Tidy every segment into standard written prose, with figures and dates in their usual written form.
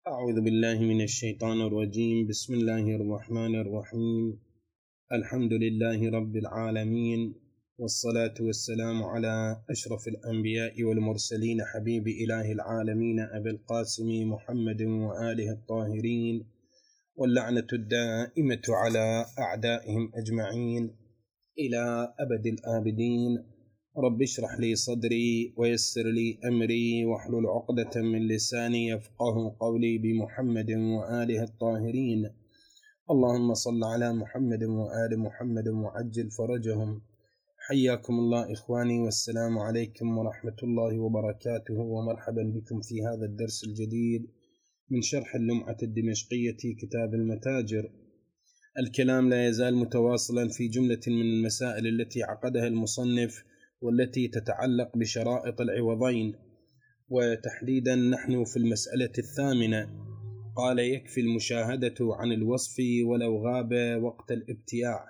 أعوذ بالله من الشيطان الرجيم. بسم الله الرحمن الرحيم. الحمد لله رب العالمين، والصلاة والسلام على أشرف الأنبياء والمرسلين، حبيب إله العالمين أبي القاسم محمد وآله الطاهرين، واللعنة الدائمة على أعدائهم أجمعين إلى أبد الآبدين. رب اشرح لي صدري ويسر لي أمري واحلل عقدة من لساني يفقه قولي، بمحمد وآله الطاهرين. اللهم صل على محمد وآل محمد وعجل فرجهم. حياكم الله إخواني، والسلام عليكم ورحمة الله وبركاته، ومرحبا بكم في هذا الدرس الجديد من شرح اللمعة الدمشقية كتاب المتاجر. الكلام لا يزال متواصلا في جملة من المسائل التي عقدها المصنف، والتي تتعلق بشرائط العوضين، وتحديدا نحن في المسألة الثامنة. قال: يكفي المشاهدة عن الوصف ولو غاب وقت الابتياع.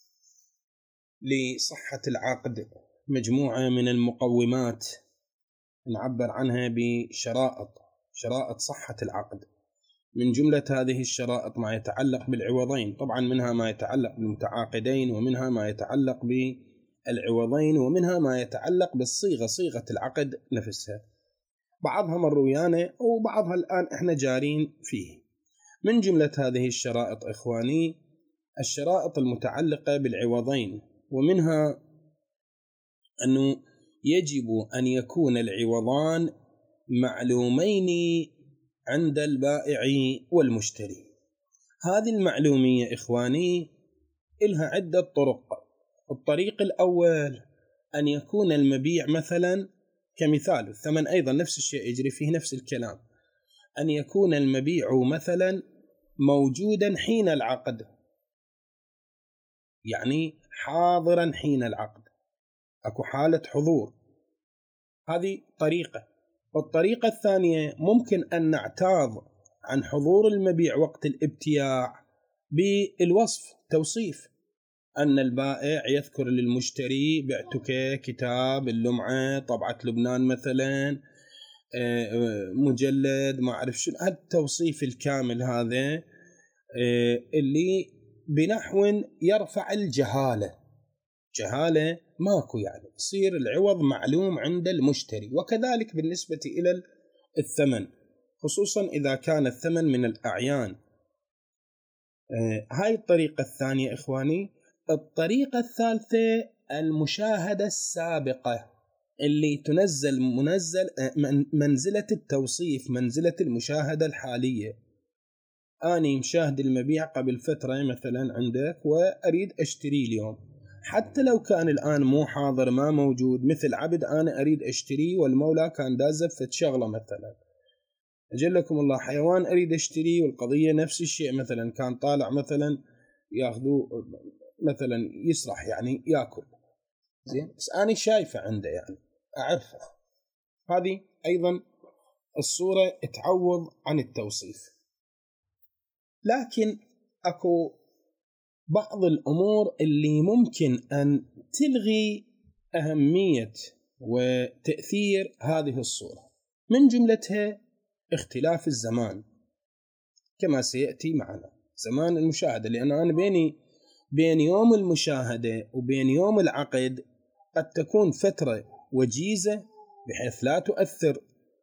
لصحة العقد مجموعة من المقومات نعبر عنها شرائط صحة العقد. من جملة هذه الشرائط ما يتعلق بالعوضين، طبعا منها ما يتعلق بالمتعاقدين، ومنها ما يتعلق بالعوضين، ومنها ما يتعلق صيغة العقد نفسها. بعضها مر ويانا وبعضها الآن احنا جارين فيه. من جملة هذه الشرائط إخواني الشرائط المتعلقة بالعوضين، ومنها أنه يجب أن يكون العوضان معلومين عند البائع والمشتري. هذه المعلومية إخواني إلها عدة طرق. الطريق الأول أن يكون المبيع مثلا، كمثال الثمن أيضا نفس الشيء يجري فيه نفس الكلام، أن يكون المبيع مثلا موجودا حين العقد، يعني حاضرا حين العقد، أكو حالة حضور. هذه طريقة. والطريقة الثانية ممكن أن نعتاض عن حضور المبيع وقت الابتياع بالوصف، توصيف، أن البائع يذكر للمشتري: بعتك كتاب اللمعة طبعة لبنان مثلا، مجلد ما أعرف شو، التوصيف الكامل هذا اللي بنحو يرفع الجهالة ماكو، يعني يصير العوض معلوم عند المشتري. وكذلك بالنسبة إلى الثمن، خصوصا إذا كان الثمن من الأعيان. هاي الطريقة الثانية إخواني. الطريقة الثالثة المشاهدة السابقة، اللي تنزل منزلة التوصيف، منزلة المشاهدة الحالية. أنا مشاهد المبيع قبل فترة مثلا عندك وأريد أشتري اليوم، حتى لو كان الآن مو حاضر ما موجود، مثل عبد أنا أريد أشتري والمولى كان دازف فتشغله مثلا، أجلكم الله حيوان أريد أشتري والقضية نفس الشيء، مثلا كان طالع مثلا ياخذوه مثلا يسرح يعني يأكل زين، بس أنا شايفة عنده يعني أعرفه. هذه أيضا الصورة تعوض عن التوصيف. لكن أكو بعض الأمور اللي ممكن أن تلغي أهمية وتأثير هذه الصورة، من جملتها اختلاف الزمان كما سيأتي معنا، زمان المشاهدة. لأن أنا بين يوم المشاهدة وبين يوم العقد قد تكون فترة وجيزة بحيث لا تؤثر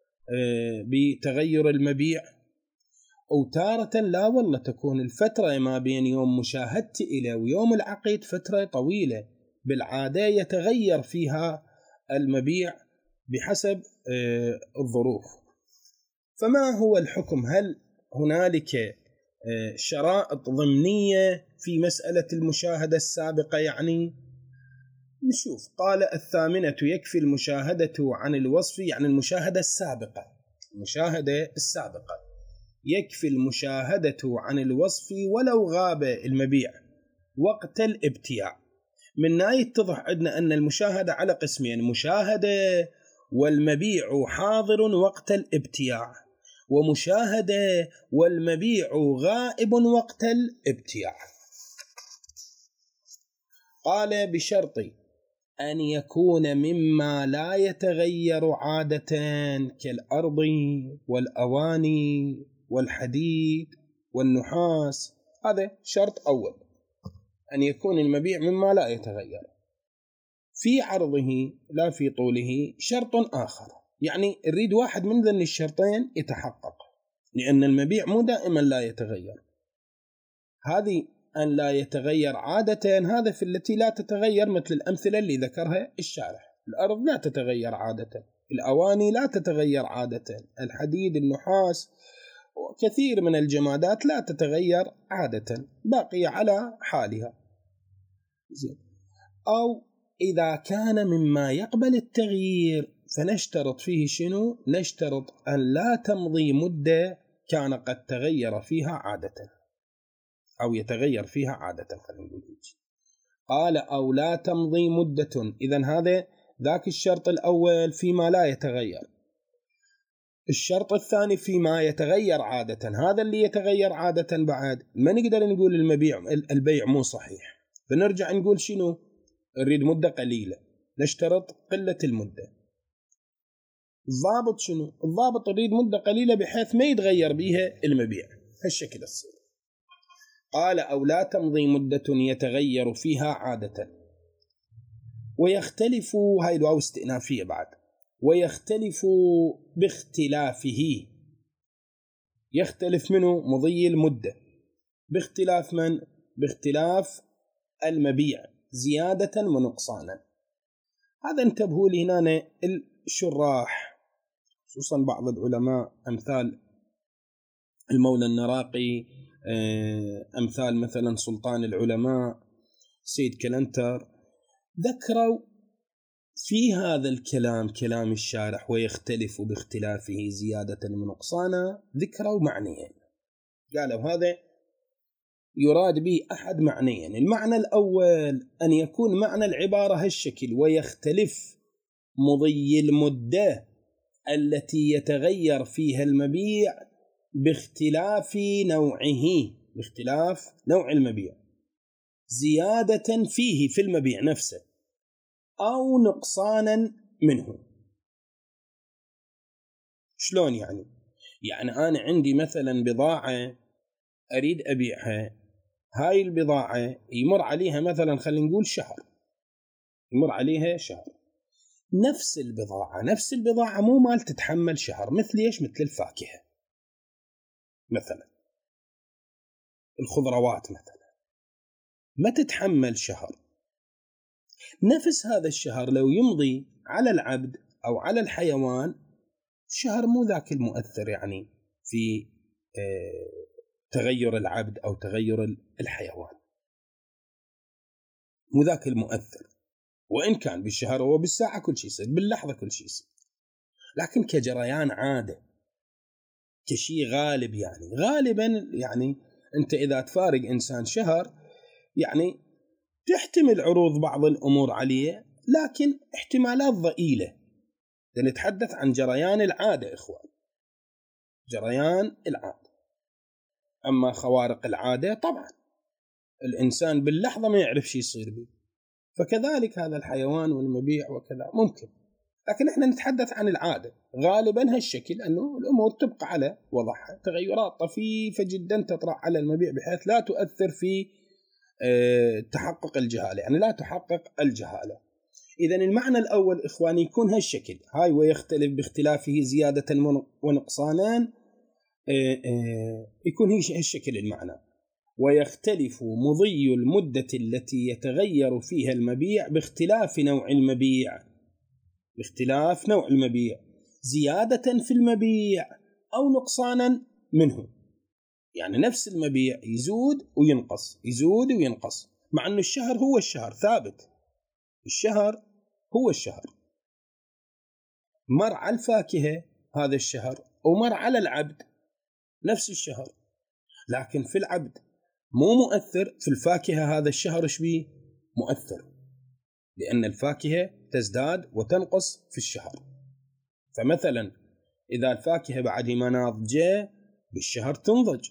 بتغير المبيع، أو تارة لا والله تكون الفترة ما بين يوم مشاهدتي إلى ويوم العقد فترة طويلة، بالعادة يتغير فيها المبيع بحسب الظروف. فما هو الحكم؟ هل هنالك شرائط ضمنية في مسألة المشاهدة السابقة؟ يعني نشوف. قال: الثامنة يكفي المشاهدة عن الوصف، يعني المشاهدة السابقة يكفي المشاهدة عن الوصف ولو غاب المبيع وقت الابتياع. من هنا يتضح عندنا أن المشاهدة على قسمين: مشاهدة والمبيع حاضر وقت الابتياع، ومشاهدة والمبيع غائب وقت الابتياع. قال: بشرط أن يكون مما لا يتغير عادة كالأرض والأواني والحديد والنحاس. هذا شرط أول، أن يكون المبيع مما لا يتغير في عرضه لا في طوله. شرط آخر، يعني نريد واحد من ذن الشرطين يتحقق، لأن المبيع مو دائما لا يتغير. هذه أن لا يتغير عادة، هذا في التي لا تتغير، مثل الأمثلة اللي ذكرها الشارح. الأرض لا تتغير عادة، الأواني لا تتغير عادة، الحديد، النحاس وكثير من الجمادات لا تتغير عادة، باقية على حالها. أو إذا كان مما يقبل التغيير فنشترط فيه شنو؟ نشترط أن لا تمضي مدة كان قد تغير فيها عادة أو يتغير فيها عادة. قال أو لا تمضي مدة. إذن هذا ذاك الشرط الأول فيما لا يتغير. الشرط الثاني فيما يتغير عادة. هذا اللي يتغير عادة بعد ما نقدر نقول البيع مو صحيح، فنرجع نقول شنو؟ نريد مدة قليلة، نشترط قلة المدة. الضابط شنو؟ الضابط نريد مدة قليلة بحيث ما يتغير بها المبيع، هالشكل الصير. قال أو لا تمضي مدة يتغير فيها عادة. ويختلف، هاي الواو استئنافية بعد، ويختلف باختلافه. يختلف منه مضي المدة باختلاف من؟ باختلاف المبيع زيادة ونقصانا. هذا انتبهوا لي هنا الشراح، خصوصا بعض العلماء أمثال المولى النراقي، أمثال مثلا سلطان العلماء سيد كلنتر، ذكروا في هذا الكلام، كلام الشارح ويختلف باختلافه زيادة ونقصانا، ذكروا معنيين. قالوا هذا يراد به أحد معنيين. المعنى الأول أن يكون معنى العبارة هالشكل: ويختلف مضي المدة التي يتغير فيها المبيع باختلاف نوعه، باختلاف نوع المبيع، زيادة فيه في المبيع نفسه أو نقصانا منه. شلون يعني؟ يعني أنا عندي مثلا بضاعة أريد أبيعها، هاي البضاعة يمر عليها مثلا خلينا نقول شهر، يمر عليها شهر. نفس البضاعة مو مال تتحمل شهر. مثل إيش؟ مثل الفاكهة مثلا، الخضروات مثلا ما تتحمل شهر. نفس هذا الشهر لو يمضي على العبد أو على الحيوان، شهر مو ذاك المؤثر يعني في تغير العبد أو تغير الحيوان، مو ذاك المؤثر. وإن كان بالشهر وبالساعة كل شيء يصير، باللحظة كل شيء يصير، لكن كجريان عادة، كشيء غالب، يعني غالبا يعني أنت إذا تفارق إنسان شهر يعني تحتمل عروض بعض الأمور عليه، لكن احتمالات ضئيلة. نتحدث عن جريان العادة إخوان، جريان العادة. أما خوارق العادة طبعا الإنسان باللحظة ما يعرف شيء يصير به، فكذلك هذا الحيوان والمبيع وكذا ممكن. لكن احنا نتحدث عن العادة غالبا هالشكل، أنه الأمور تبقى على وضعها، تغيرات طفيفة جدا تطرأ على المبيع بحيث لا تؤثر في تحقق الجهالة، يعني لا تحقق الجهالة. إذن المعنى الأول إخواني يكون هالشكل، هاي ويختلف باختلافه زيادة ونقصانا، يكون هالشكل المعنى. ويختلف مضي المدة التي يتغير فيها المبيع باختلاف نوع المبيع، باختلاف نوع المبيع زيادة في المبيع أو نقصانا منه. يعني نفس المبيع يزود وينقص، يزود وينقص، مع أن الشهر هو الشهر ثابت، الشهر هو الشهر. مر على الفاكهة هذا الشهر ومر على العبد نفس الشهر، لكن في العبد مو مؤثر، في الفاكهة هذا الشهر إيش بيه؟ مؤثر، لأن الفاكهة تزداد وتنقص في الشهر. فمثلا إذا الفاكهة بعد ما ناضجة بالشهر تنضج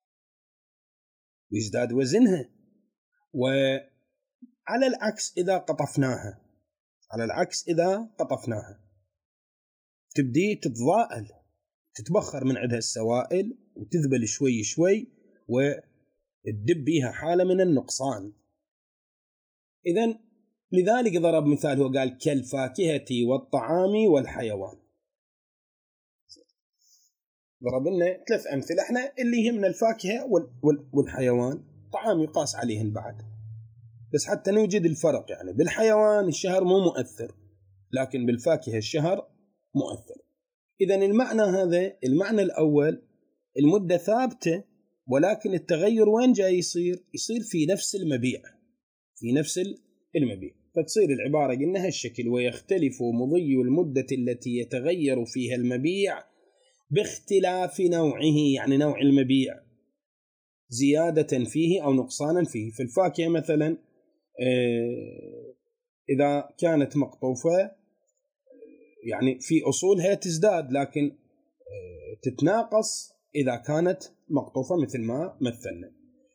ويزداد وزنها، وعلى العكس إذا قطفناها، على العكس إذا قطفناها تبدي تتضاءل، تتبخر من عندها السوائل وتذبل شوي شوي وتدب بيها حالة من النقصان. إذن لذلك ضرب مثال، هو قال كالفاكهة والطعام والحيوان. ضرب لنا 3 أمثلة، احنا اللي يهمنا الفاكهة والحيوان، طعام يقاس عليهن بعد، بس حتى نوجد الفرق. يعني بالحيوان الشهر مو مؤثر، لكن بالفاكهة الشهر مؤثر. إذن المعنى هذا، المعنى الأول المدة ثابتة، ولكن التغير وين جاي يصير في نفس المبيع، في نفس المبيع. فتصير العبارة قلنا هالشكل: ويختلف مضي المدة التي يتغير فيها المبيع باختلاف نوعه، يعني نوع المبيع، زيادة فيه أو نقصانا فيه. في الفاكهة مثلا إذا كانت مقطوفة يعني في أصولها تزداد، لكن تتناقص إذا كانت مقطوفة مثل ما مثلنا.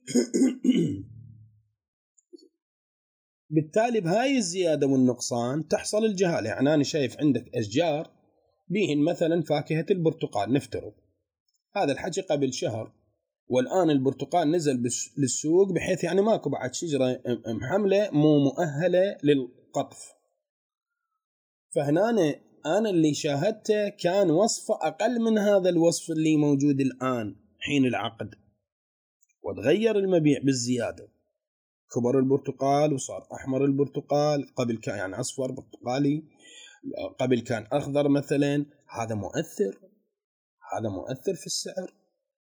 بالتالي بهاي الزيادة والنقصان تحصل الجهالة. يعني أنا شايف عندك أشجار بيهن مثلا فاكهة البرتقال، نفترض هذا الحكي قبل شهر، والآن البرتقال نزل للسوق بحيث يعني ماكو بعد شجرة محملة مو مؤهلة للقطف. فهنا أنا اللي شاهدته كان وصفه أقل من هذا الوصف اللي موجود الآن حين العقد، وتغير المبيع بالزيادة. كبر البرتقال وصار أحمر البرتقال، قبل كان يعني أصفر برتقالي، قبل كان أخضر مثلا. هذا مؤثر في السعر.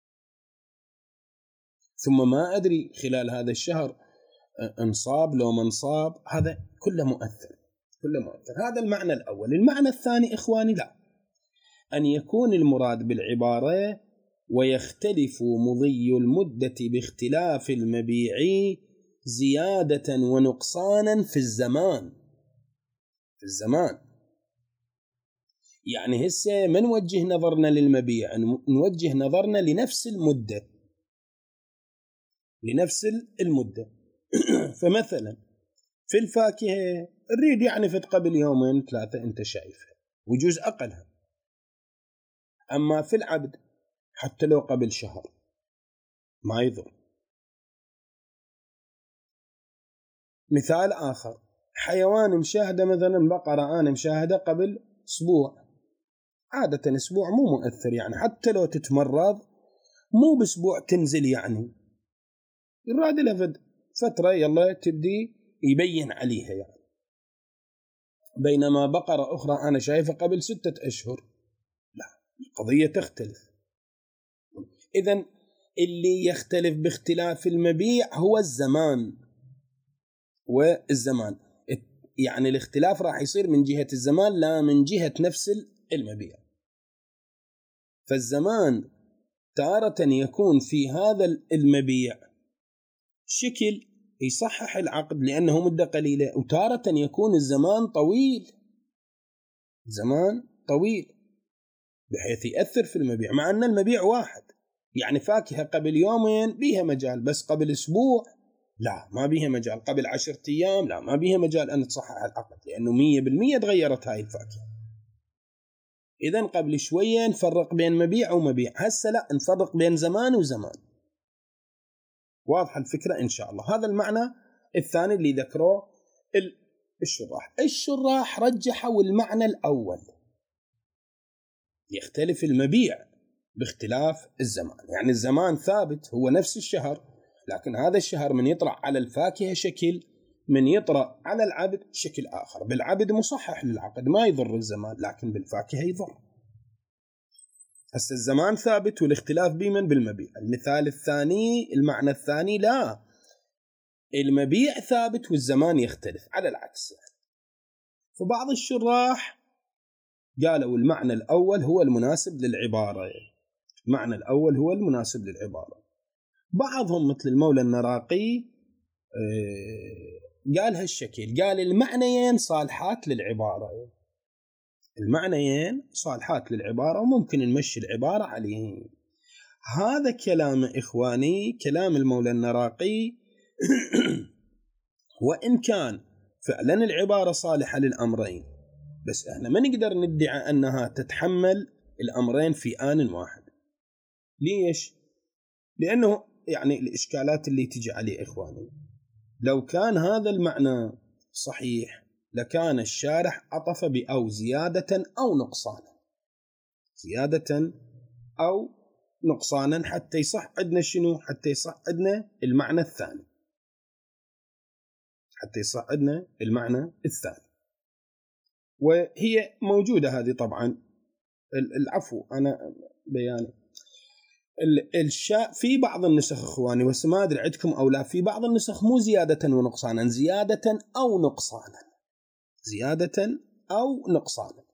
ثم ما أدري خلال هذا الشهر انصاب لو ما انصاب، هذا كله مؤثر. هذا المعنى الأول. المعنى الثاني إخواني، لا، أن يكون المراد بالعبارة ويختلف مضي المدة باختلاف المبيع زيادة ونقصانا في الزمان. يعني هسه ما نوجه نظرنا للمبيع، نوجه نظرنا لنفس المدة. فمثلا في الفاكهة الريد يعني فت قبل 2-3 يوم أنت شايفها، ويجوز أقلها. أما في العبد حتى لو قبل شهر ما يضر. مثال آخر، حيوان مشاهدة مثلا بقرة أنا مشاهدة قبل أسبوع، عادة أسبوع مو مؤثر، يعني حتى لو تتمرض مو بأسبوع تنزل، يعني يراد لها فترة يلا تبدي يبين عليها يعني. بينما بقرة أخرى أنا شايفة قبل 6 أشهر، لا، القضية تختلف. إذن اللي يختلف باختلاف المبيع هو الزمان. يعني الاختلاف راح يصير من جهة الزمان لا من جهة نفس المبيع. فالزمان تارة يكون في هذا المبيع شكل يصحح العقد لأنه مدة قليلة، وتارة يكون الزمان طويل بحيث يأثر في المبيع، مع أن المبيع واحد. يعني فاكهة قبل 2 يوم بيها مجال، بس قبل أسبوع لا ما بيها مجال، قبل 10 أيام لا ما بيها مجال أن تصحح العقد، لأنه 100% تغيرت هاي الفاكهة. إذن قبل شوية نفرق بين مبيع ومبيع، هسه لا، نفرق بين زمان وزمان. واضح الفكرة إن شاء الله. هذا المعنى الثاني اللي ذكره الشراح رجحوا المعنى الأول، يختلف المبيع باختلاف الزمان. يعني الزمان ثابت هو نفس الشهر، لكن هذا الشهر من يطرأ على الفاكهة شكل، من يطرأ على العبد شكل آخر. بالعبد مصحح للعقد ما يضر الزمان، لكن بالفاكهة يضر. هسه الزمان ثابت والاختلاف بمن؟ بالمبيع. المثال الثاني، المعنى الثاني، لا، المبيع ثابت والزمان يختلف، على العكس يعني. فبعض الشراح قالوا المعنى الأول هو المناسب للعبارة، بعضهم مثل المولى النراقي قال هالشكل، قال المعنيين صالحات للعبارة وممكن نمشي العبارة عليه. هذا كلام إخواني، كلام المولى النراقي. وإن كان فعلا العبارة صالحة للأمرين، بس احنا ما نقدر ندعي أنها تتحمل الأمرين في آن واحد. ليش؟ لأنه يعني الإشكالات اللي تجي عليه إخواني، لو كان هذا المعنى صحيح لكان الشارح عطف بأو زيادة أو نقصانا، زيادة أو نقصانا حتى يصح عندنا شنو؟ حتى يصح عندنا المعنى الثاني، حتى يصح عندنا المعنى الثاني. وهي موجودة هذه طبعا، العفو أنا بياني الشاء في بعض النسخ إخواني، بس ما أدري عندكم أو لا، في بعض النسخ مو زيادة ونقصانا، زيادة أو نقصانا، زيادة أو نقصانا.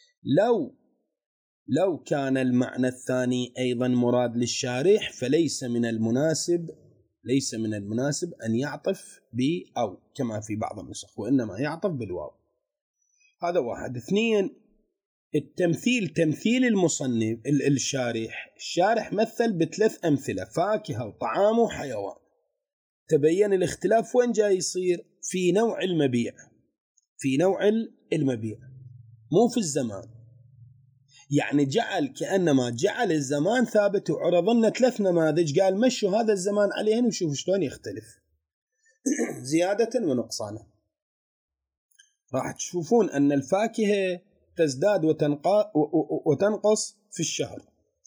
لو كان المعنى الثاني أيضا مراد للشارح فليس من المناسب، ليس من المناسب أن يعطف بأو كما في بعض النسخ، وإنما يعطف بالواو. هذا واحد. اثنين، التمثيل، تمثيل المصنف الشارح مثل بثلاث أمثلة: فاكهة وطعام وحيوان. تبين الاختلاف وين جاي يصير؟ في نوع المبيع، في نوع المبيع مو في الزمان. يعني جعل كأنما جعل الزمان ثابت، وعرض لنا ثلاث نماذج قال مشوا هذا الزمان عليهن وشوفوا شلون يختلف زيادة ونقصانا. راح تشوفون أن الفاكهة تزداد وتنقص في الشهر،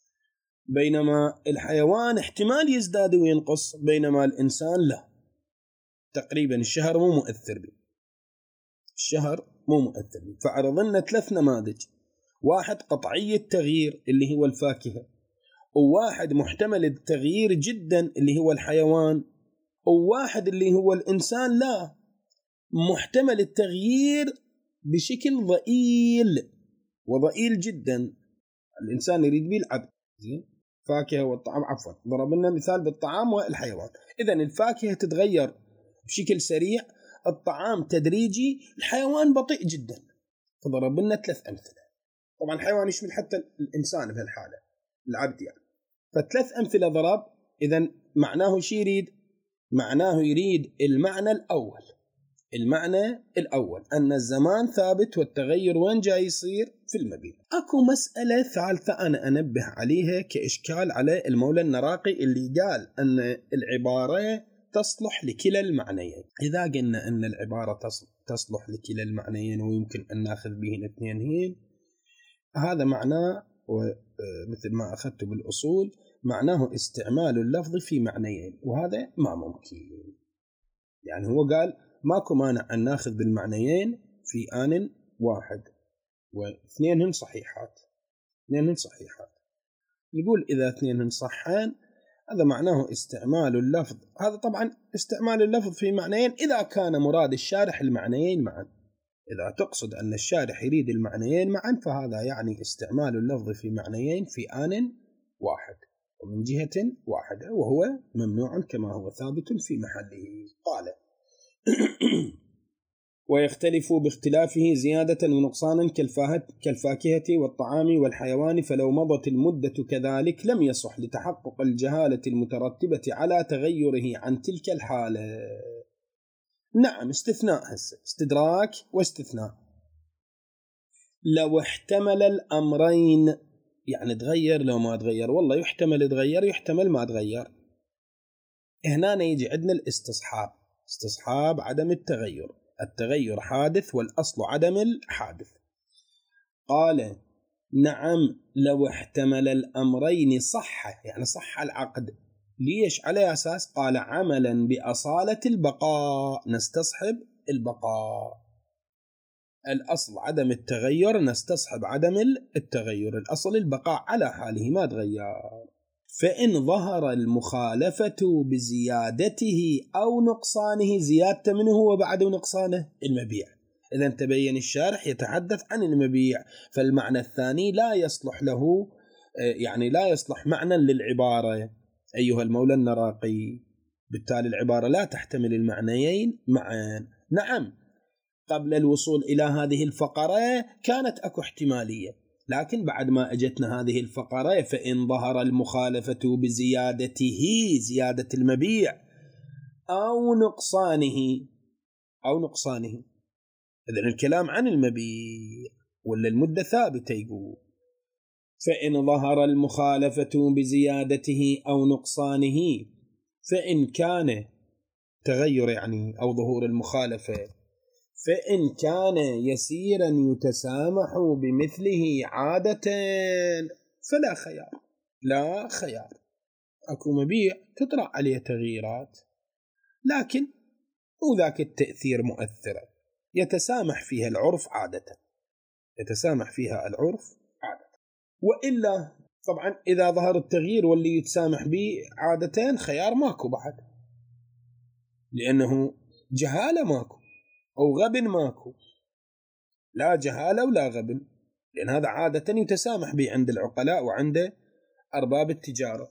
بينما الحيوان احتمال يزداد وينقص، بينما الإنسان لا، تقريبا الشهر مو مؤثر به، الشهر مو مؤثر به. فعرضنا ثلاث نماذج: واحد قطعي التغيير اللي هو الفاكهة، وواحد محتمل التغيير جدا اللي هو الحيوان، وواحد اللي هو الإنسان لا، محتمل التغيير بشكل ضئيل وضئيل جدا. الإنسان يريد به العبد، فاكهة والطعام، عفوا ضربنا مثال بالطعام والحيوان. إذن الفاكهة تتغير بشكل سريع، الطعام تدريجي، الحيوان بطيء جدا. فضربنا ثلاث أمثلة، طبعا الحيوان يشمل حتى الإنسان في الحالة، العبد يعني. فثلاث أمثلة ضرب. إذن معناه شي يريد؟ معناه يريد المعنى الأول، المعنى الأول أن الزمان ثابت والتغير وين جاي يصير؟ في المبيع. أكو مسألة ثالثة أنا أنبه عليها كإشكال على المولى النراقي، اللي قال أن العبارة تصلح لكلا المعنيين. إذا قلنا أن العبارة تصلح لكلا المعنيين ويمكن أن نأخذ بهن اثنين هين، هذا معناه مثل ما أخذت بالأصول معناه استعمال اللفظ في معنيين، وهذا ما ممكن. يعني هو قال ماكو مانع أن ناخذ بالمعنيين في آن واحد، واثنينهن صحيحات، اثنينهن صحيحات. يقول إذا اثنينهن صحان هذا معناه استعمال اللفظ. هذا طبعا استعمال اللفظ في معنيين إذا كان مراد الشارح المعنيين معا. إذا تقصد أن الشارح يريد المعنيين معا فهذا يعني استعمال اللفظ في معنيين في آن واحد ومن جهة واحدة، وهو ممنوع كما هو ثابت في محله. قال ويختلف باختلافه زيادة ونقصانا كالفاكهة والطعام والحيوان، فلو مضت المدة كذلك لم يصح لتحقق الجهالة المترتبة على تغيره عن تلك الحالة. نعم، استثناء هسه، استدراك واستثناء. لو احتمل الأمرين، يعني تغير لو ما تغير، والله يحتمل يتغير يحتمل ما تغير. هنا يجي عندنا الاستصحاب، استصحاب عدم التغير، التغير حادث والأصل عدم الحادث. قال نعم لو احتمل الأمرين صح، يعني صح العقد. ليش؟ على أساس قال عملا بأصالة البقاء، نستصحب البقاء. الأصل عدم التغير، نستصحب عدم التغير، الأصل البقاء على حاله ما تغير. فإن ظهر المخالفة بزيادته أو نقصانه، زيادة منه وبعد نقصانه المبيع. إذا تبين الشارح يتحدث عن المبيع، فالمعنى الثاني لا يصلح له، يعني لا يصلح معنى للعبارة أيها المولى النراقي، بالتالي العبارة لا تحتمل المعنيين معا. نعم، قبل الوصول إلى هذه الفقرة كانت أكو احتمالية، لكن بعد ما أجتنا هذه الفقرة فإن ظهر المخالفة بزيادته، زيادة المبيع، أو نقصانه، إذن الكلام عن المبيع ولا المدة ثابتة. يقول فإن ظهر المخالفة بزيادته أو نقصانه، فإن كان تغير يعني أو ظهور المخالفة، فإن كان يسيرا يتسامح بمثله عادة فلا خيار، لا خيار. أكو مبيع تطرأ عليه تغييرات لكن وذاك التأثير مؤثرة يتسامح فيها العرف عادة، يتسامح فيها العرف عادة. وإلا طبعا إذا ظهر التغيير واللي يتسامح به عادة خيار ماكو بعد، لأنه جهالة ماكو أو غبن ماكو، لا جهالة ولا غبن، لأن هذا عادة يتسامح به عند العقلاء وعند أرباب التجارة.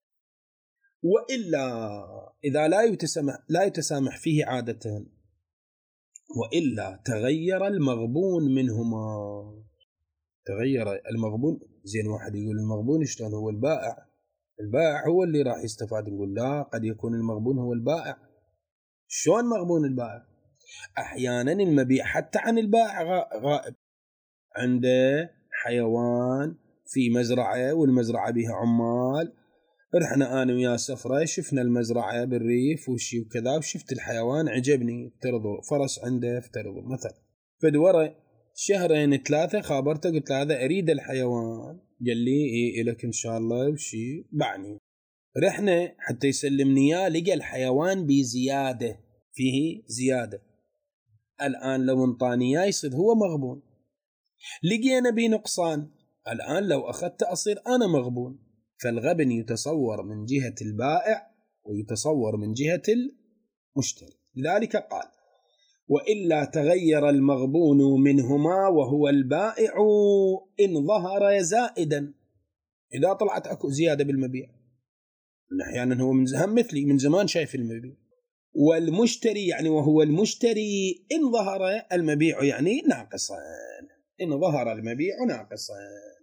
وإلا إذا لا يتسامح فيه عادة، وإلا تغير المغبون منهما. تغير المغبون، زين واحد يقول المغبون شلون هو البائع؟ البائع هو اللي راح يستفاد. نقول لا، قد يكون المغبون هو البائع. شلون مغبون البائع؟ أحيانا المبيع حتى عن البائع غائب، عنده حيوان في مزرعة والمزرعة بها عمال، رحنا أنا ويا سفرة شفنا المزرعة بالريف وشي وكذا، وشفت الحيوان عجبني، افترضوا فرس عنده افترضوا مثلا، فدورة شهرين 3 خابرته قلت له هذا أريد الحيوان، قال لي إيه إلك إن شاء الله وشي بعني. رحنا حتى يسلمني إياه، لقى الحيوان بزيادة، فيه زيادة. الآن لو انطاني إياه يصير هو مغبون. لقينا بنقصان، الآن لو أخذت أصير أنا مغبون. فالغبن يتصور من جهة البائع ويتصور من جهة المشتري. لذلك قال وإلا تغير المغبون منهما وهو البائع إن ظهر زائدا. إذا طلعت أكو زيادة بالمبيع، أحيانا هو من زهم مثلي من زمان شايف المبيع، والمشتري يعني وهو المشتري إن ظهر المبيع يعني ناقصا، إن ظهر المبيع ناقصا.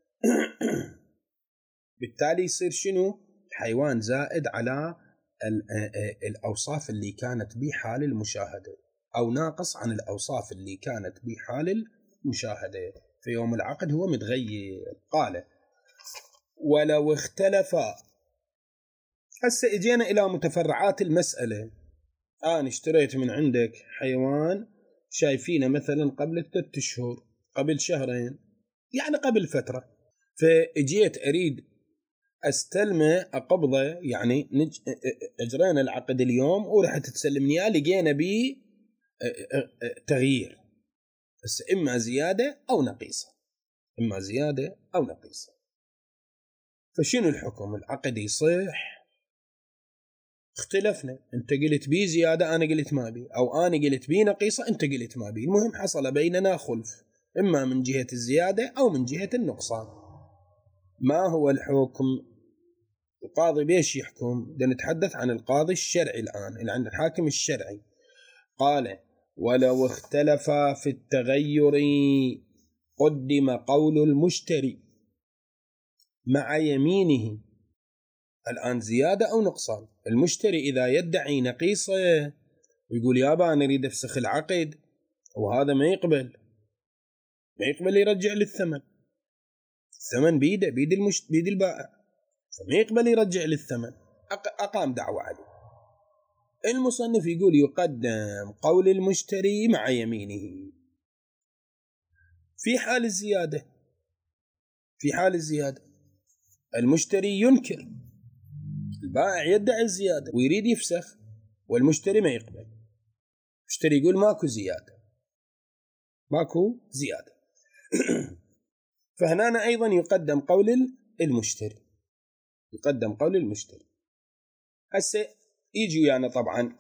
بالتالي يصير شنو؟ الحيوان زائد على الأوصاف اللي كانت به حال المشاهدة، أو ناقص عن الأوصاف اللي كانت به حال المشاهدة. في يوم العقد هو متغير. قال ولو اختلفا. هسه اجينا إلى متفرعات المسألة. أنا اشتريت من عندك حيوان شايفينه مثلا قبل 3 أشهر، قبل شهرين، يعني قبل فترة، فاجيت أريد استلمه اقبضه، يعني اجرينا العقد اليوم ورحت تسلمني اياه، لقينا بيه تغيير، بس اما زياده او نقيصه، اما زياده او نقيصه. فشنو الحكم؟ العقد يصح. اختلفنا، انت قلت بيه زياده انا قلت ما بيه، او انا قلت بيه نقيصه انت قلت ما بيه، المهم حصل بيننا خلف اما من جهه الزياده او من جهه النقصان. ما هو الحكم؟ القاضي بيش يحكم؟ بدنا نتحدث عن القاضي الشرعي الآن، اللي عند الحاكم الشرعي. قال ولو اختلف في التغير قدم قول المشتري مع يمينه. الآن زيادة أو نقصان. المشتري إذا يدعي نقيصة ويقول يابا أنا أريد أفسخ العقد، وهذا ما يقبل يرجع للثمن. الثمن بيده، بيد البائع، فما يقبل يرجع للثمن، أقام دعوة عليه. المصنف يقول يقدم قول المشتري مع يمينه في حال الزيادة. في حال الزيادة المشتري ينكر، البائع يدعي الزيادة ويريد يفسخ، والمشتري ما يقبل. المشتري يقول ماكو زيادة، ماكو زيادة. فهنا أيضا يقدم قول المشتري، يقدم قول المشتري. هسه يجي يعني طبعا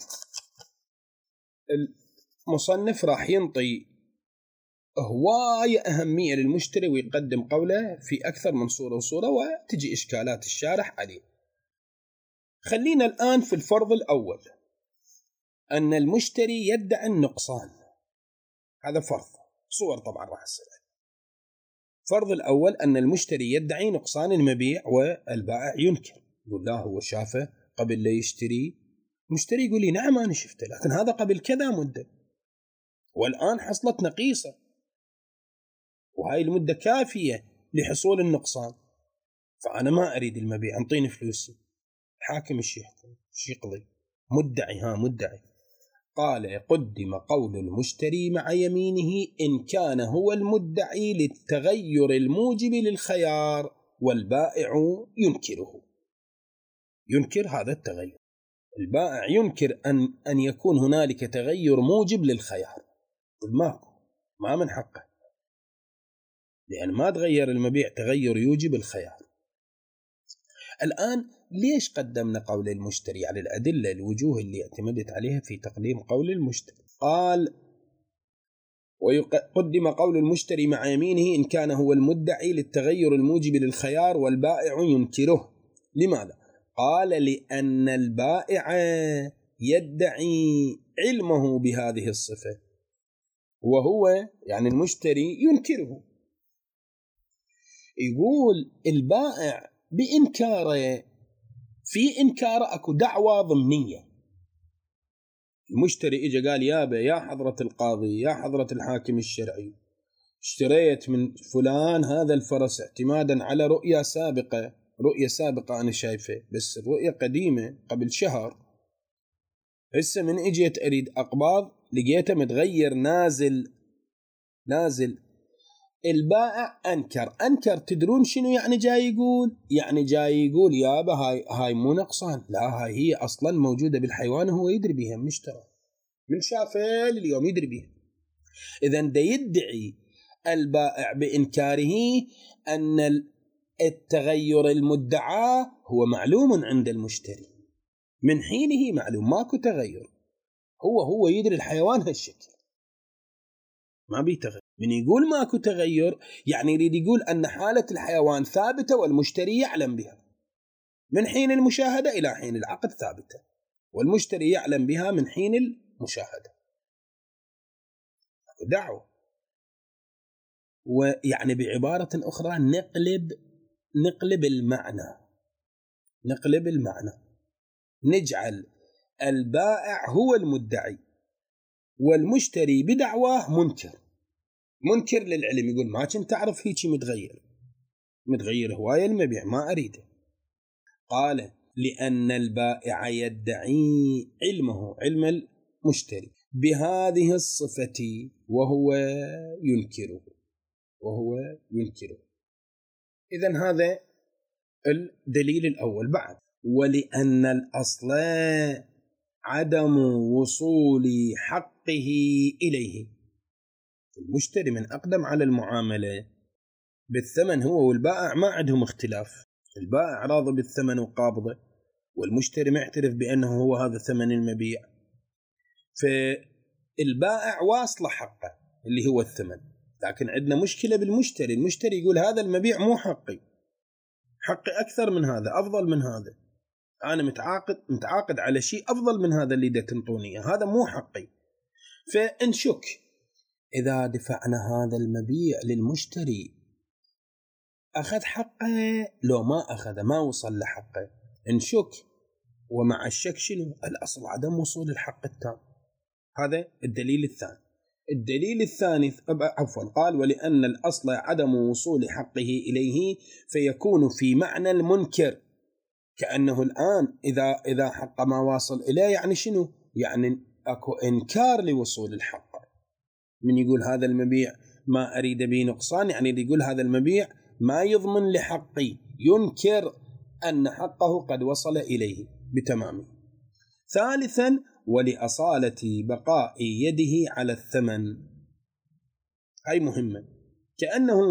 المصنف راح ينطي هواية أهمية للمشتري ويقدم قوله في أكثر من صورة وصورة، وتجي إشكالات الشارح عليه. خلينا الآن في الفرض الأول، أن المشتري يدعي النقصان. هذا فرض، صور طبعا راح تصير. الفرض الأول أن المشتري يدعي نقصان المبيع والبائع ينكر، يقول لا هو شافه قبل لا يشتري. المشتري يقول لي نعم أنا شفته، لكن هذا قبل كذا مدة، والآن حصلت نقيصة، وهاي المدة كافية لحصول النقصان. فأنا ما أريد المبيع، أنطيني فلوسي. الحاكم إيش يحكم؟ إيش يقضي؟ مدعي. قال: قدم قول المشتري مع يمينه إن كان هو المدعي للتغير الموجب للخيار والبائع ينكر هذا التغير. البائع ينكر أن يكون هنالك تغير موجب للخيار، ما من حقه، لأن ما تغير المبيع تغير يوجب الخيار. الآن ليش قدمنا قول المشتري على الأدلة الوجوه اللي اعتمدت عليها في تقديم قول المشتري؟ قال: ويقدم قول المشتري مع يمينه إن كان هو المدعي للتغير الموجب للخيار والبائع ينكره. لماذا؟ قال: لأن البائع يدعي علمه بهذه الصفة، وهو يعني المشتري ينكره. يقول البائع بإنكاره، في إنكاره أكو دعوة ضمنية. المشتري إجا قال: يا حضرة القاضي، يا حضرة الحاكم الشرعي، اشتريت من فلان هذا الفرس اعتمادا على رؤية سابقة أنا شايفه، بس الرؤية قديمة قبل شهر. هسه من إجيت أريد أقباض لقيته متغير نازل. البائع أنكر. تدرون شنو يعني جاي يقول؟ يعني جاي يقول يابا هاي مو نقصان، لا هاي هي أصلا موجودة بالحيوان، هو يدري بها، مشترى من شافه لليوم يدري بها. إذن دا يدعي البائع بإنكاره أن التغير المدعى هو معلوم عند المشتري، من حينه معلوم ماكو تغير، هو يدري الحيوان هالشكل ما بيتغير. من يقول ماكو تغير يعني يريد يقول أن حالة الحيوان ثابتة والمشتري يعلم بها من حين المشاهدة إلى حين العقد ثابتة، والمشتري يعلم بها من حين المشاهدة. دعوة. ويعني بعبارة أخرى نقلب المعنى، نجعل البائع هو المدعي والمشتري بدعواه منكر للعلم. يقول ما كنت تعرف هيك متغير هواية المبيع، ما أريده. قال: لأن البائع يدعي علم المشتري بهذه الصفة وهو ينكره. إذن هذا الدليل الأول. بعد: ولأن الأصل عدم وصول حقه إليه. المشتري من أقدم على المعاملة بالثمن، هو والبائع ما عندهم اختلاف، البائع راضي بالثمن وقابضه، والمشتري معترف بأنه هو هذا ثمن المبيع، فالبائع واصل حقه اللي هو الثمن. لكن عندنا مشكلة بالمشتري، المشتري يقول هذا المبيع مو حقي أكثر من هذا، أفضل من هذا، أنا متعاقد على شيء أفضل من هذا اللي دا تنطوني، هذا مو حقي. فانشك إذا دفعنا هذا المبيع للمشتري أخذ حقه لو ما أخذ، ما وصل لحقه، انشك. ومع الشك شنو؟ الأصل عدم وصول الحق التام. هذا الدليل الثاني. قال: ولأن الأصل عدم وصول حقه إليه فيكون في معنى المنكر، كأنه الآن إذا حق ما واصل إليه يعني شنو؟ يعني أكو إنكار لوصول الحق. من يقول هذا المبيع ما أريد به نقصان، يعني يقول هذا المبيع ما يضمن لحقي، ينكر أن حقه قد وصل إليه بتمامه. ثالثا: ولأصالة بقاء يده على الثمن. هاي مهمة، كأنه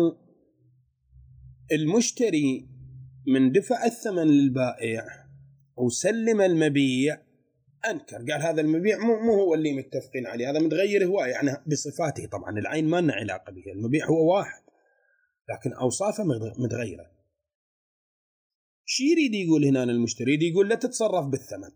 المشتري من دفع الثمن للبائع وسلم المبيع أنكر، قال هذا المبيع مو هو اللي متفقين عليه، هذا متغير هواية، يعني بصفاته، طبعا العين ما لنا علاقة به، المبيع هو واحد لكن أوصافه متغيرة. شي يريد يقول هنا المشتري؟ يقول لا تتصرف بالثمن،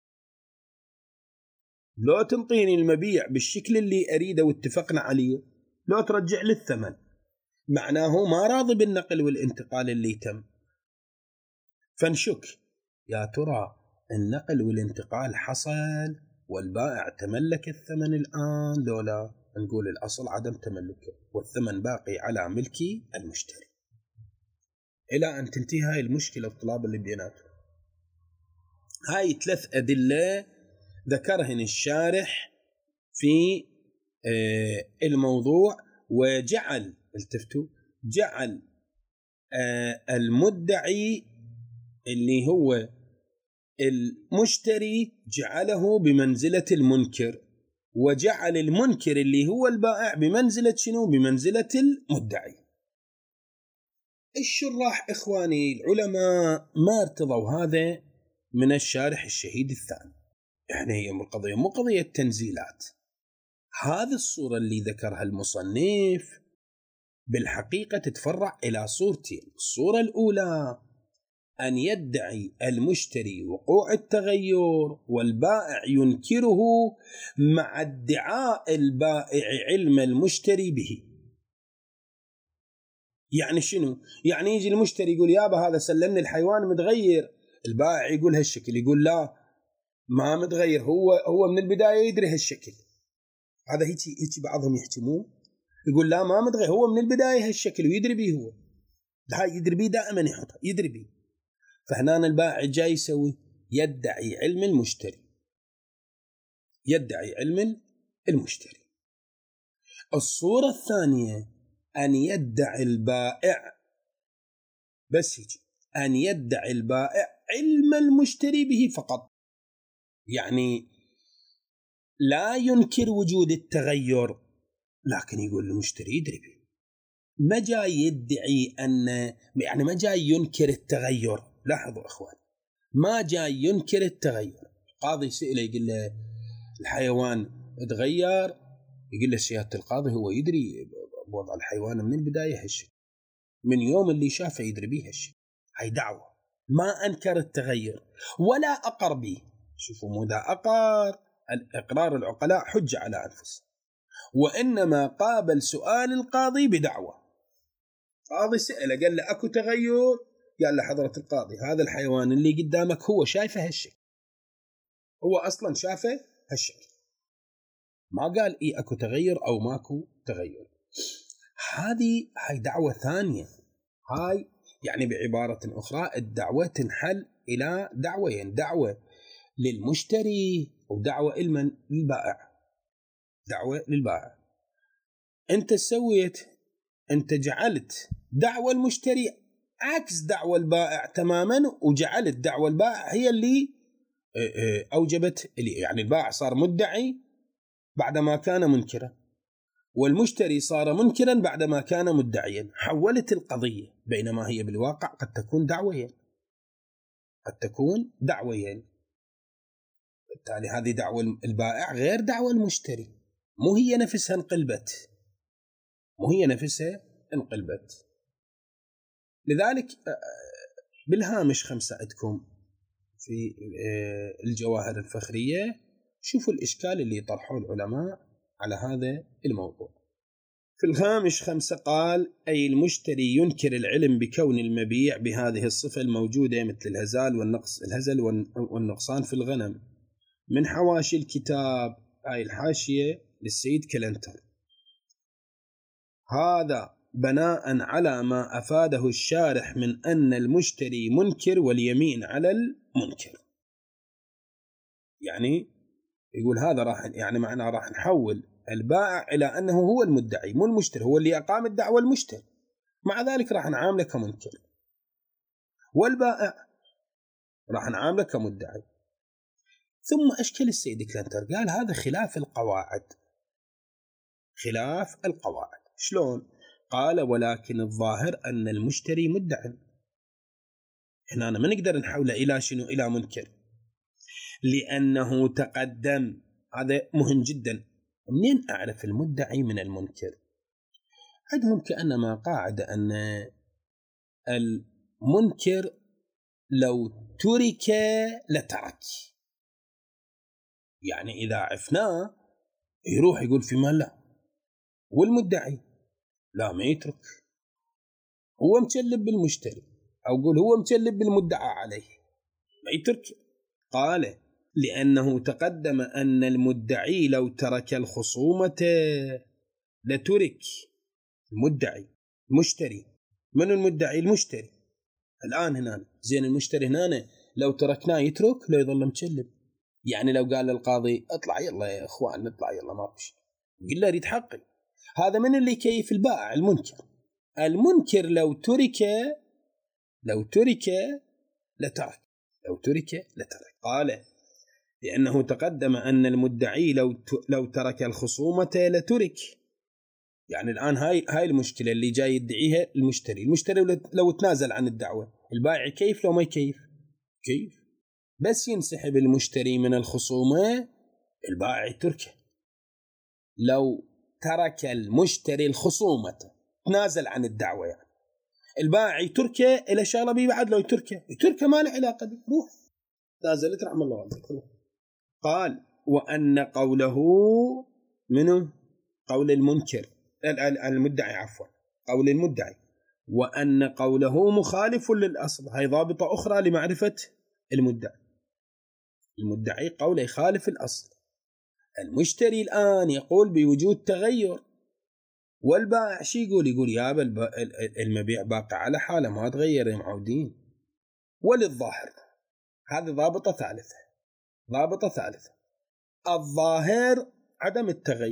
لو تنطيني المبيع بالشكل اللي أريده واتفقنا عليه، لو ترجع لي الثمن، معناه ما راضي بالنقل والانتقال اللي تم. فنشك يا ترى النقل والانتقال حصل والبائع تملك الثمن الآن لولا؟ نقول الأصل عدم تملكه والثمن باقي على ملك المشتري. إلى أن تنتهي هاي المشكلة الطلاب اللي بيناتهم. هاي 3 أدلة ذكرهن الشارح في الموضوع، وجعل التفتوا جعل المدعي اللي هو المشتري جعله بمنزلة المنكر، وجعل المنكر اللي هو البائع بمنزلة شنو؟ بمنزلة المدعي. الشراح إخواني العلماء ما ارتضوا هذا من الشارح الشهيد الثاني. يعني هي القضية مو قضية تنزيلات. هذه الصورة اللي ذكرها المصنف بالحقيقة تتفرع إلى صورتين. الصورة الأولى أن يدعي المشتري وقوع التغير والبائع ينكره مع ادعاء البائع علم المشتري به. يعني شنو؟ يعني يجي المشتري يقول يابا هذا سلمني الحيوان متغير، البائع يقول هالشكل، يقول لا ما متغير، هو من البداية يدري هالشكل. هذا هيك بعضهم يحكموه، يقول لا ما متغير، هو من البداية هالشكل ويدري به، هو هاي يدري به دائما يحطها يدري به. فهنا البائع جاي يسوي يدعي علم المشتري، يدعي علم المشتري. الصورة الثانية أن يدعي البائع، بس هيك، أن يدعي البائع علم المشتري به فقط. يعني لا ينكر وجود التغير، لكن يقول المشتري يدري به. ما جاي يدعي يعني ما جاي ينكر التغير. لاحظوا أخوان، ما جاي ينكر التغير. قاضي سئله يقول له الحيوان تغير، يقول له سيادة القاضي هو يدري بوضع الحيوان من البداية هالشيء، من يوم اللي شافه يدري به هالشيء. هاي دعوة، ما أنكر التغير ولا أقر به. شوفوا، مو ذا أقر، الإقرار العقلاء حجة على أنفسهم، وإنما قابل سؤال القاضي بدعوة. قاضي سأله قال له أكو تغير، قال له حضرة القاضي هذا الحيوان اللي قدامك هو شايفه هالشيء، هو أصلا شافه هالشيء، ما قال إيه أكو تغير أو ماكو تغير. هاي دعوة ثانية. هاي يعني بعبارة أخرى الدعوة تنحل إلى دعوين، دعوة للمشتري ودعوة للبائع. دعوة للبائع. أنت جعلت دعوة المشتري عكس دعوة البائع تماما، وجعلت دعوة البائع هي اللي أوجبت يعني البائع صار مدعي بعدما كان منكرا، والمشتري صار منكرا بعدما كان مدعيا. حولت القضية، بينما هي بالواقع قد تكون دعويين. بالتالي هذه دعوة البائع غير دعوة المشتري، مو هي نفسها انقلبت. لذلك بالهامش 5 عندكم في الجواهر الفخرية شوفوا الإشكال اللي طرحوه العلماء على هذا الموضوع. في الهامش 5 قال أي المشتري ينكر العلم بكون المبيع بهذه الصفة الموجودة مثل الهزل والنقصان في الغنم من حواشي الكتاب، هاي الحاشية للسيد كلنتر. هذا بناء على ما أفاده الشارح من أن المشتري منكر واليمين على المنكر. يعني يقول هذا يعني معناه راح نحول البائع إلى أنه هو المدعي مو المشتري، هو اللي أقام الدعوة المشتري، مع ذلك راح نعامله كمنكر، والبائع راح نعامله كمدعي. ثم أشكل السيد كلنتر قال هذا خلاف القواعد. شلون؟ قال ولكن الظاهر أن المشتري مدعي. هنا ما نقدر نحوله إلى شنو؟ إلى منكر، لأنه تقدم. هذا مهم جدا. منين أعرف المدعي من المنكر؟ عندهم كأنما قاعدة أن المنكر لو ترك لترك. يعني إذا عفناه يروح يقول في مال لا، والمدعي لا ما يترك، هو مكلب بالمشتري، أو قول هو مكلب بالمدعى عليه، ما يترك. قال لأنه تقدم أن المدعي لو ترك الخصومة لترك المدعي. المشتري من المدعي؟ المشتري الآن هنا زين المشتري هنا لو تركناه يترك لو يظل متشلب. يعني لو قال للقاضي اطلع يلا يا اخوان نطلع يلا ما فيش، يقول له اريد حقي. هذا من اللي يكيف البائع المنكر. المنكر لو ترك لترك، لو ترك لترك. قال لأنه تقدم أن المدعي لو ترك الخصومة لترك. يعني الآن هاي المشكلة اللي جاي يدعيها المشتري لو تنازل عن الدعوة، البائع كيف لو ما يكيف؟ كيف؟ بس ينسحب المشتري من الخصومة البائع يتركه. لو ترك المشتري الخصومة تنازل عن الدعوة يعني البائع يتركه إلى شغلة بي بعد. لو يتركه ما له علاقة به، روح نازلت رحم الله عليك. قال وأن قوله منه قول المنكر المدعي عفوا قول المدعي وأن قوله مخالف للأصل. هاي ضابطة أخرى لمعرفة المدعي قوله يخالف الأصل. المشتري الآن يقول بوجود تغير، والبائع شي يقول يابا المبيع باقي على حاله ما تغير يا معودين. وللظاهر هذه ضابطة ثالثة الظاهر عدم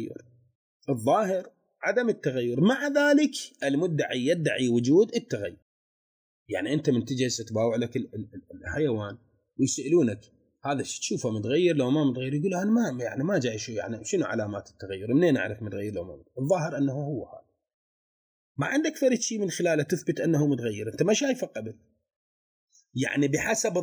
التغير، مع ذلك المدعي يدعي وجود التغير. يعني أنت من تجي تباوع لك الحيوان ويسألونك هذا تشوفه متغير لو ما متغير، يقول أنا ما جاي شنو علامات التغير، منين أعرف متغير لو ما متغير؟ الظاهر أنه هو هذا، ما عندك فرد شيء من خلاله تثبت أنه متغير، أنت ما شايفه قبل. يعني بحسب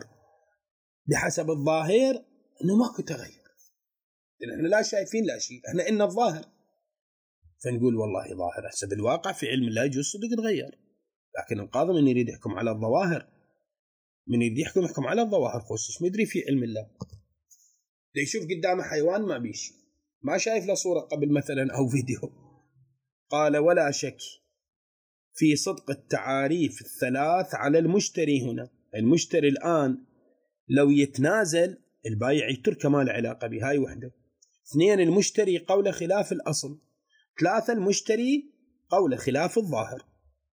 الظاهر أنه ماكو تغير، احنا لا شايفين لا شيء، احنا إن الظاهر فنقول والله ظاهر. حسب الواقع في علم الله يجوز صدق تغير، لكن القاضي من يريد يحكم على الظواهر، يحكم على الظواهر خوش ما يدري في علم الله. يشوف قدامه حيوان ما بيشي، ما شايف له صورة قبل مثلا أو فيديو. قال ولا شك في صدق التعاريف الثلاث على المشتري هنا. المشتري الآن لو يتنازل البايع يترك ما له علاقة به، هاي وحدة. 2 المشتري قول خلاف الأصل. 3 المشتري قول خلاف الظاهر.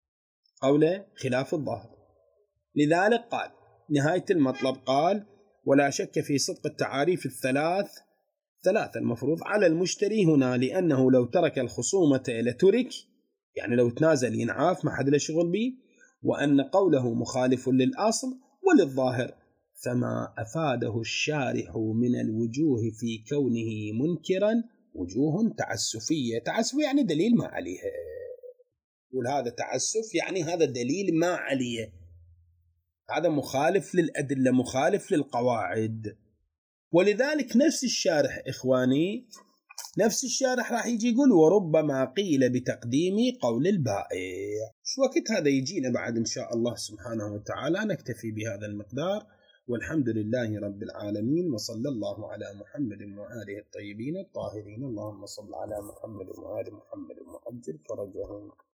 لذلك قال نهاية المطلب قال ولا شك في صدق التعاريف ثلاثة المفروض على المشتري هنا، لأنه لو ترك الخصومة لترك، يعني لو تنازل ينعاف ما حد له شغل به، وأن قوله مخالف للأصل وللظاهر، فما أفاده الشارح من الوجوه في كونه منكرا وجوه تعسفية يعني دليل ما عليه. يقول هذا تعسف يعني هذا دليل ما عليه، هذا مخالف للأدلة مخالف للقواعد. ولذلك نفس الشارح إخواني راح يجي يقول وربما قيل بتقديم قول البائع. شو وقت هذا يجينا بعد إن شاء الله سبحانه وتعالى. نكتفي بهذا المقدار والحمد لله رب العالمين، وصلى الله على محمد وآله الطيبين الطاهرين. اللهم صل على محمد وآل محمد وعجل فرجهم.